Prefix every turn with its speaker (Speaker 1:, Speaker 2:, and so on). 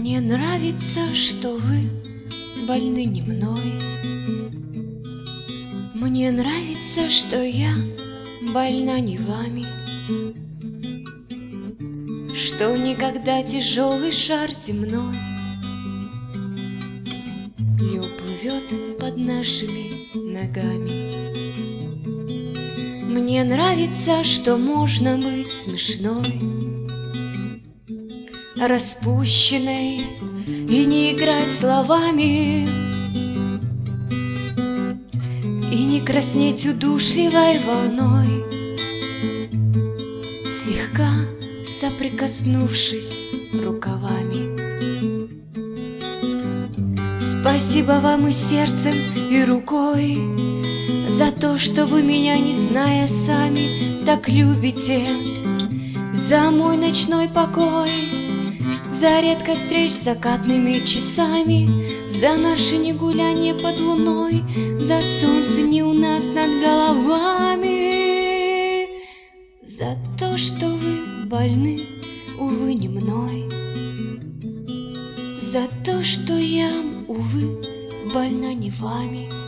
Speaker 1: Мне нравится, что вы больны не мной. Мне нравится, что я больна не вами, что никогда тяжелый шар земной не уплывет под нашими ногами. Мне нравится, что можно быть смешной, распущенной и не играть словами, и не краснеть удушливой волной, слегка соприкоснувшись рукавами. Спасибо вам и сердцем, и рукой за то, что вы меня, не зная сами, так любите, за мой ночной покой, за редкость встреч с закатными часами, за наше негулянье под луной, за солнце не у нас над головами, за то, что вы больны, увы, не мной, за то, что я, увы, больна не вами.